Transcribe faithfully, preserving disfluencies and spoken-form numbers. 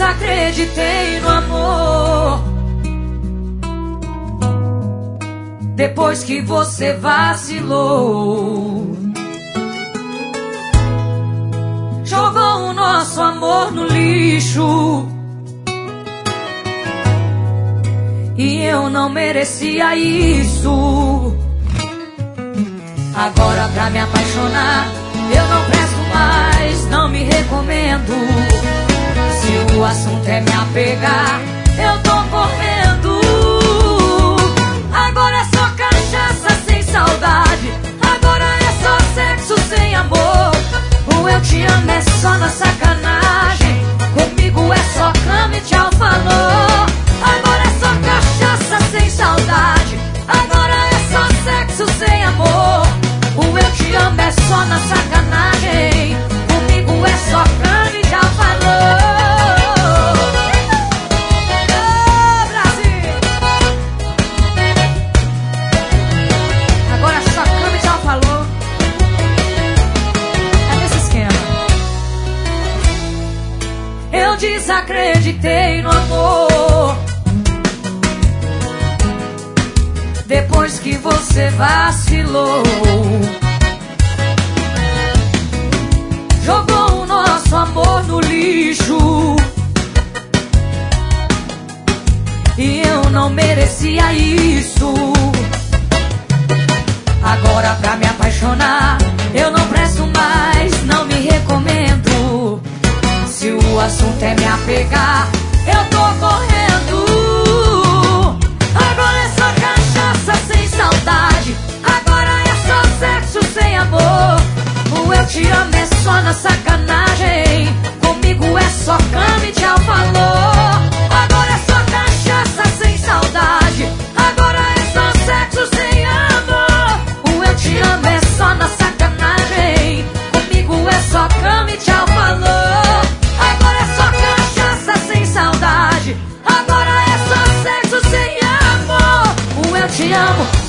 desacreditei no amor. Depois que você vacilou, jogou o nosso amor no lixo. E eu não merecia isso. Agora pra me apaixonar eu não presto mais, não me recomendo. Se o assunto é me apegar, eu tô correndo. Agora é só cachaça sem saudade, agora é só sexo sem amor. O eu te amo é só na sacanagem, comigo é só cama e tchau, falou. Agora é só cachaça sem saudade, agora é só sexo sem amor. O eu te amo é só na sacanagem, comigo é só cama e tchau, falou. Ô, Brasil! Agora é só cama e tchau, falou. É nesse esquema. Eu desacreditei no amor. Depois que você vacilou, jogou o nosso amor no lixo. E eu não merecia isso. Agora pra me apaixonar eu não presto mais, não me recomendo. Se o assunto é me apegar, eu tô correndo. Agora é só cachaça sem saudade, agora é só sexo sem amor. O eu te amo é só na sacanagem, comigo é só cama e tchau, falou. Agora é só cachaça sem saudade, agora é só sexo sem amor. O eu te amo é só na sacanagem, comigo é só cama e tchau, falou. Agora é só cachaça sem saudade, agora é só sexo sem amor. O eu te amo